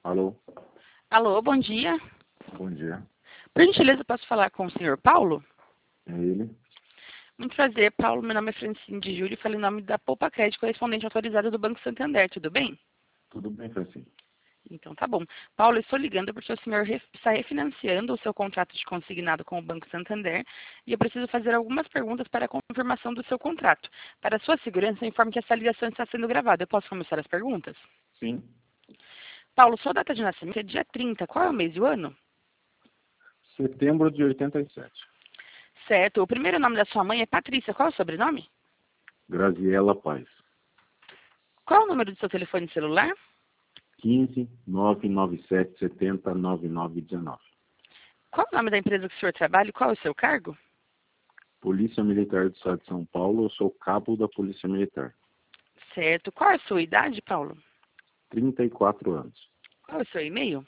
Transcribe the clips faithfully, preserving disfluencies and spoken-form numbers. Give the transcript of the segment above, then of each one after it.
Alô? Alô, bom dia. Bom dia. Por gentileza, posso falar com o senhor Paulo? É ele? Muito prazer, Paulo. Meu nome é Francine de Júlio e falo em nome da Poupa Crédito, correspondente autorizada do Banco Santander. Tudo bem? Tudo bem, Francine? Então tá bom. Paulo, eu estou ligando porque o senhor re- está refinanciando o seu contrato de consignado com o Banco Santander e eu preciso fazer algumas perguntas para a confirmação do seu contrato. Para sua segurança, informe que essa ligação está sendo gravada. Eu posso começar as perguntas? Sim. Paulo, sua data de nascimento é dia trinta. Qual é o mês e o ano? Setembro de oitenta e sete. Certo. O primeiro nome da sua mãe é Patrícia. Qual é o sobrenome? Graziela Paz. Qual é o número do seu telefone celular? quinze, nove nove sete, setenta, nove nove dezenove. Qual é o nome da empresa que o senhor trabalha e qual é o seu cargo? Polícia Militar do Estado de São Paulo, eu sou cabo da Polícia Militar. Certo. Qual é a sua idade, Paulo? trinta e quatro anos. Qual é o seu e-mail?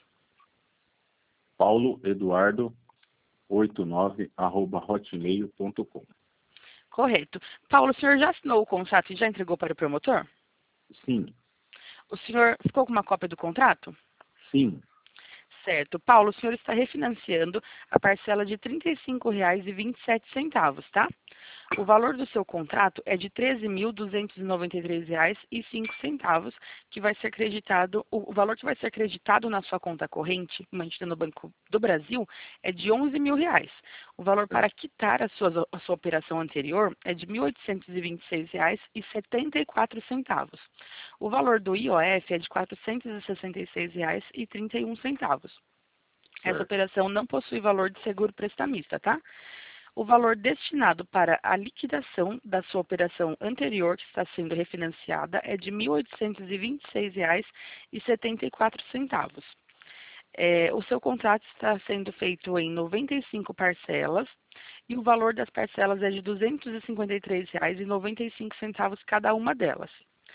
Paulo Eduardo oitenta e nove arroba hotmail ponto com. Correto. Paulo, o senhor já assinou o contrato e já entregou para o promotor? Sim. O senhor ficou com uma cópia do contrato? Sim. Certo. Paulo, o senhor está refinanciando a parcela de trinta e cinco reais e vinte e sete centavos, tá? O valor do seu contrato é de treze mil duzentos e noventa e três reais e cinco centavos, que vai ser creditado, o valor que vai ser creditado na sua conta corrente, mantida no Banco do Brasil, é de onze mil reais. O valor para quitar a sua, a sua operação anterior é de mil oitocentos e vinte e seis reais e setenta e quatro centavos. O valor do I O F é de quatrocentos e sessenta e seis reais e trinta e um centavos. Essa Certo. operação não possui valor de seguro prestamista, tá? O valor destinado para a liquidação da sua operação anterior, que está sendo refinanciada, é de mil oitocentos e vinte e seis reais e setenta e quatro centavos. É, o seu contrato está sendo feito em noventa e cinco parcelas e o valor das parcelas é de duzentos e cinquenta e três reais e noventa e cinco centavos cada uma delas.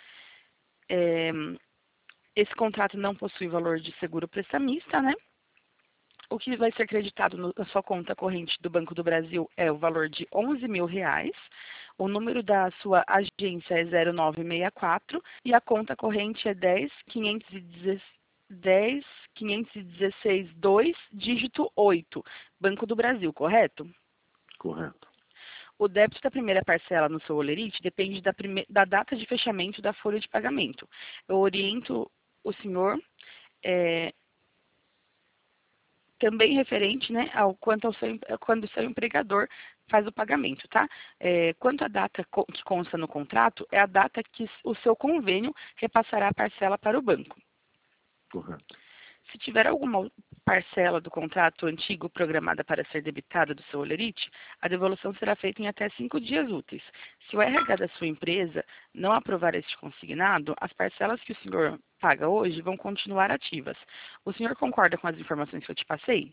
É, esse contrato não possui valor de seguro prestamista, né? O que vai ser creditado no- na sua conta corrente do Banco do Brasil é o valor de onze mil reais. O número da sua agência é zero nove seis quatro e a conta corrente é dez quinhentos e dezesseis dois, dígito oito. Banco do Brasil, correto? Correto. O débito da primeira parcela no seu Olerite depende da, prime- da data de fechamento da folha de pagamento. Eu oriento o senhor é, também referente, né, ao quanto ao seu, quando o seu empregador faz o pagamento, tá? É, quanto à data co- que consta no contrato, é a data que o seu convênio repassará a parcela para o banco. Correto. Se tiver alguma parcela do contrato antigo programada para ser debitada do seu Olerite, a devolução será feita em até cinco dias úteis. Se o R H da sua empresa não aprovar este consignado, as parcelas que o senhor paga hoje vão continuar ativas. O senhor concorda com as informações que eu te passei?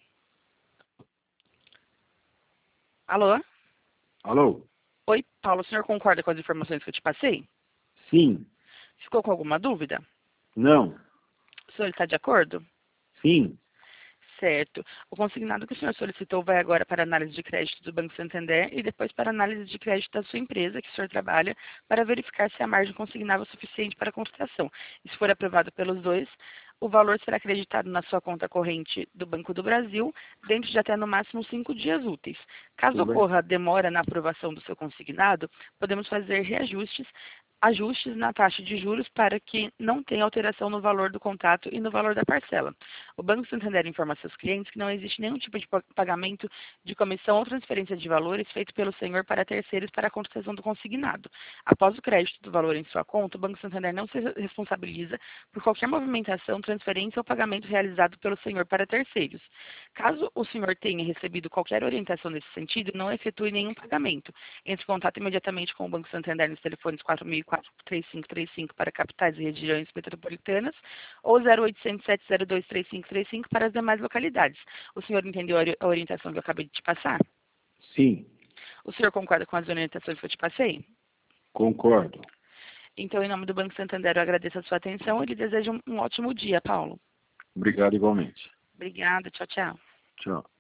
Alô? Alô? Oi, Paulo, o senhor concorda com as informações que eu te passei? Sim. Ficou com alguma dúvida? Não. O senhor está de acordo? Sim. Certo. O consignado que o senhor solicitou vai agora para a análise de crédito do Banco Santander e depois para a análise de crédito da sua empresa que o senhor trabalha para verificar se a margem consignável é suficiente para a construção. E se for aprovado pelos dois, o valor será acreditado na sua conta corrente do Banco do Brasil dentro de até no máximo cinco dias úteis. Caso Tudo bem? ocorra demora na aprovação do seu consignado, podemos fazer reajustes ajustes na taxa de juros para que não tenha alteração no valor do contrato e no valor da parcela. O Banco Santander informa a seus clientes que não existe nenhum tipo de pagamento de comissão ou transferência de valores feito pelo senhor para terceiros para a construção do consignado. Após o crédito do valor em sua conta, o Banco Santander não se responsabiliza por qualquer movimentação, transferência ou pagamento realizado pelo senhor para terceiros. Caso o senhor tenha recebido qualquer orientação nesse sentido, não efetue nenhum pagamento. Entre em contato imediatamente com o Banco Santander nos telefones quatro mil e quatro, três cinco três cinco para capitais e regiões metropolitanas ou zero oitocentos, sete zero dois, três cinco três cinco para as demais localidades. O senhor entendeu a ori- a orientação que eu acabei de te passar? Sim. O senhor concorda com as orientações que eu te passei? Concordo. Então, em nome do Banco Santander, eu agradeço a sua atenção e lhe desejo um, um ótimo dia, Paulo. Obrigado igualmente. Obrigada, tchau, tchau. Tchau.